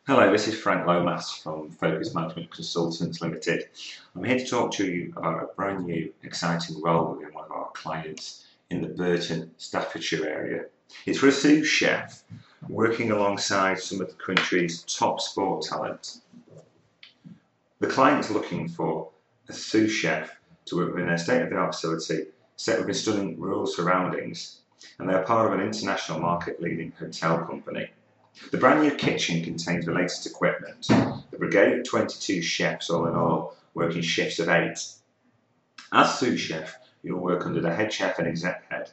Hello, this is Frank Lomas from Focus Management Consultants Limited. I'm here to talk to you about a brand new exciting role within one of our clients in the Burton, Staffordshire area. It's for a sous chef working alongside some of the country's top sport talent. The client is looking for a sous chef to work within a state-of-the-art facility set within stunning rural surroundings, and they are part of an international market-leading hotel company. The brand new kitchen contains the latest equipment. The brigade of 22 chefs all in all work in shifts of 8. As sous chef, you'll work under the head chef and exec head.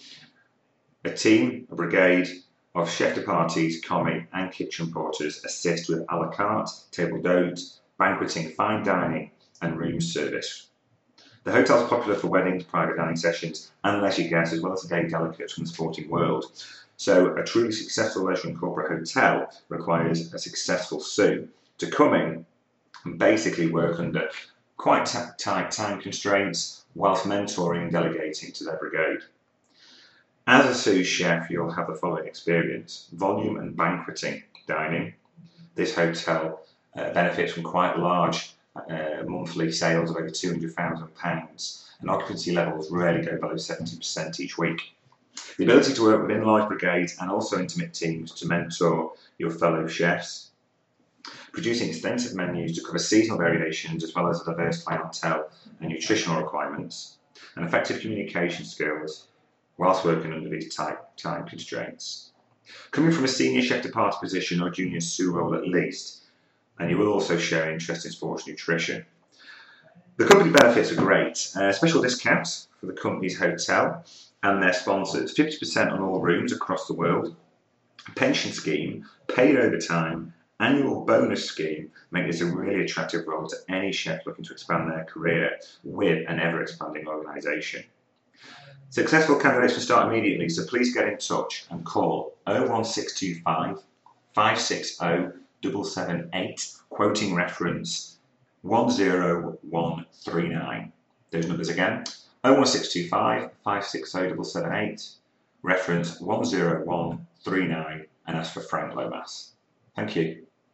A brigade of chef de parties, commis and kitchen porters assist with a la carte, table d'hote, banqueting, fine dining and room service. The hotel is popular for weddings, private dining sessions and leisure guests, as well as day delegates from the sporting world. So a truly successful leisure and corporate hotel requires a successful sous to come in and basically work under quite tight time constraints whilst mentoring and delegating to their brigade. As a sous chef, you'll have the following experience: volume and banqueting dining. This hotel benefits from quite large monthly sales of over £200,000, and occupancy levels rarely go below 70% each week. The ability to work within large brigades and also intimate teams to mentor your fellow chefs, producing extensive menus to cover seasonal variations as well as a diverse clientele and nutritional requirements, and effective communication skills whilst working under these tight time constraints. Coming from a senior chef de partie position or junior sous role at least, and you will also share interest in sports nutrition. The company benefits are great. Special discounts for the company's hotel and their sponsors, 50% on all rooms across the world, a pension scheme, paid overtime, annual bonus scheme make this a really attractive role to any chef looking to expand their career with an ever-expanding organisation. Successful candidates can start immediately, so please get in touch and call 01625 560 778, quoting reference 10139. Those numbers again: 01625 560 778, reference 10139, and ask for Frank Lomas. Thank you.